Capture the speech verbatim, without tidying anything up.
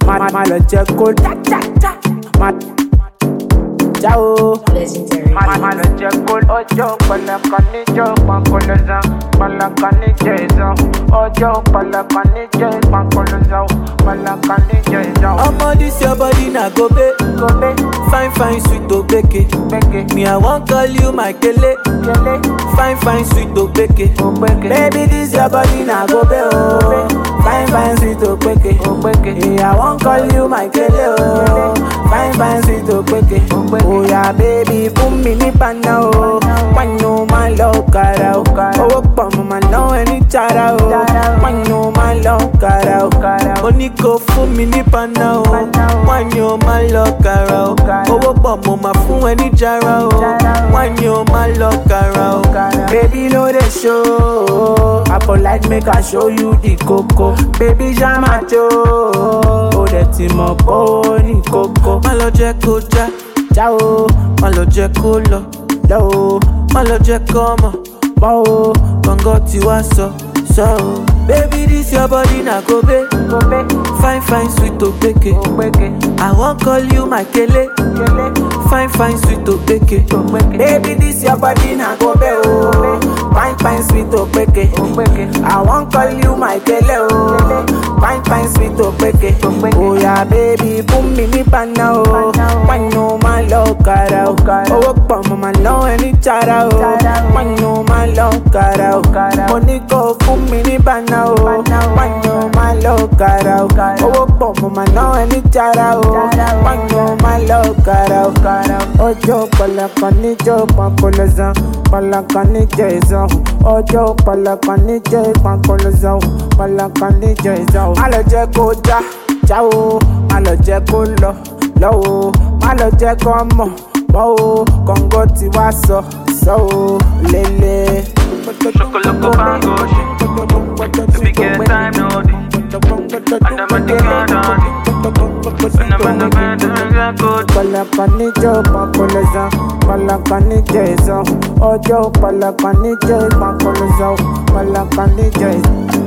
má má lọ jẹ́ kó já já já má já o. Legendary. Má má lọ jẹ́ kó ọjọ́ pẹlẹkan níjọ́ pankoloza pẹlẹkan níjẹ́ ìzọ́ ọjọ́ pẹlẹkan níjẹ́ pankoloza pẹlẹkan níjẹ́ ìzọ́. Omo, this your body na gobe, Gobe fine fine sweet obeke. gbege Me I wan call you my kele, kele fine fine sweet obeke. ogbege Baby, this your body na gobe oh, fine fine sweet obeke. ogbege. Yeah, I wan call you my kele oh, fine fine sweet obeke. Oh yeah, baby, fún mi ní pana o, pàánù máa lọ kàrà o, owó pọ̀ mo máa ná ẹni jara o, pàánù máa lọ kàrà o, ó ní kó fún mi ní pana o, pàánù máa lọ kàrà o, owó pọ̀ mo máa fún ẹni jara o, pàánù máa lọ kàrà o. Baby, no dey show, I for like make I show you the koko. Baby, jama jo, ó dẹ̀ ti mọ̀ bó ní koko. Má lọ jẹ́ kó já, já o, má lọ jẹ́ kó lọ, lọ o, má lọ jẹ́ kó mọ̀, mọ́ o, gbọ̀ngàn tí wàá sọ, sọ o. Baby, this your body na gobe, Gobe fine fine sweet obeke. ogbege I wan call you my kele, kele fine fine sweet obeke. ogbege Baby, this your body na gobe oh, fine fine sweet obeke. ogbege I wan call you my kele oh, fine fine sweet obeke. Oh yeah, baby, fún mi ní pana o, pàánù máa lọ kàrà o, owó pọ̀ mo máa ná ẹni jara o, pàánù máa lọ kàrà o, mo ní kó fún mi ní pana o, pàánù máa lọ kàrà o, owó pọ̀ mo máa ná ẹni jara o, pàánù máa lọ kàrà o. Ọjọ́ pẹlẹkan níjọ́ pankoloza pẹlẹkan níjẹ́ ìzọ́ ọjọ́ pẹlẹkan níjẹ́ pankoloza pẹlẹkan níjẹ́ ìzọ́. Má lọ jẹ́ kó já já o, má lọ jẹ́ kó lọ lọ o, má lọ jẹ́ kó mọ̀ mọ́ o, kọ̀ǹgọ́ tí wàá sọ sọ o lélẹ̀. Chocolate bango, if we get time no day. And I'm at the garden, and I'm at the garden, good. Pẹlẹkan níjọ́ pankoloza pẹlẹkan níjẹ́ ìzọ́ ọjọ́ pẹlẹkan níjẹ́ pankoloza pẹlẹkan níjẹ́ ìzọ́.